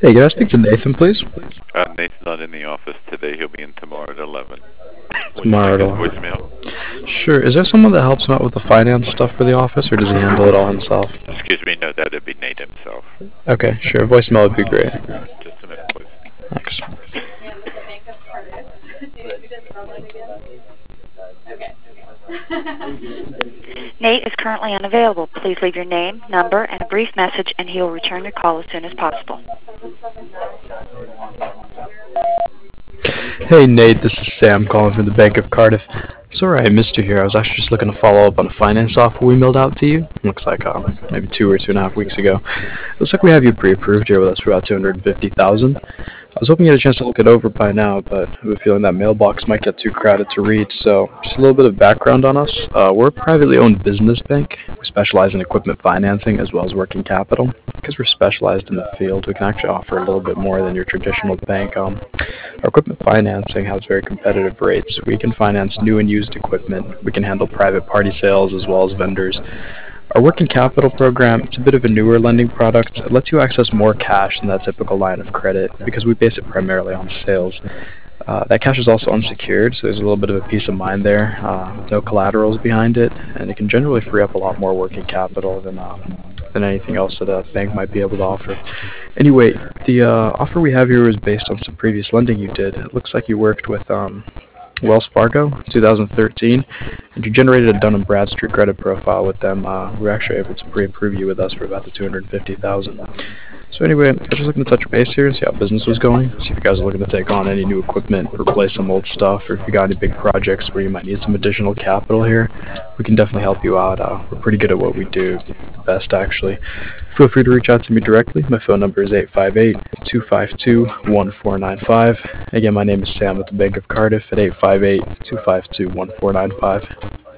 Hey, can I speak to Nathan, please? Nate's not in the office today. He'll be in tomorrow at 11. Would you like his Tomorrow. voicemail? Sure. Is there someone that helps him out with the finance stuff for the office, or does he handle it all himself? Excuse me, no, that'd be Nate himself. Okay, sure. Voicemail would be great. Just a minute, please. Thanks. Nate is currently unavailable. Please leave your name, number, and a brief message, and he will return your call as soon as possible. Hey, Nate, this is Sam calling from the Bank of Cardiff. Sorry I missed you here. I was actually just looking to follow up on a finance offer we mailed out to you. Looks like maybe 2.5 weeks ago. Looks like we have you pre-approved here with us for about $250,000. I was hoping you had a chance to look it over by now, but I have a feeling that mailbox might get too crowded to read. So, just a little bit of background on us. We're a privately owned business bank. We specialize in equipment financing as well as working capital. Because we're specialized in the field, we can actually offer a little bit more than your traditional bank. Our equipment financing has very competitive rates. We can finance new and used equipment. We can handle private party sales as well as vendors. Our working capital program, it's a bit of a newer lending product. It lets you access more cash than that typical line of credit because we base it primarily on sales. That cash is also unsecured, so there's a little bit of a peace of mind there, with no collaterals behind it, and it can generally free up a lot more working capital than anything else that a bank might be able to offer. Anyway, the offer we have here is based on some previous lending you did. It looks like you worked with Wells Fargo, 2013, and you generated a Dun & Bradstreet credit profile with them. We were actually able to pre-approve you with us for about the $250,000. So anyway, I was just looking to touch base here and see how business was going. See if you guys are looking to take on any new equipment, replace some old stuff, or if you got any big projects where you might need some additional capital here. We can definitely help you out. We're pretty good at what we do, the best actually. Feel free to reach out to me directly. My phone number is 858-252-1495. Again, my name is Sam with the Bank of Cardiff at 858-252-1495.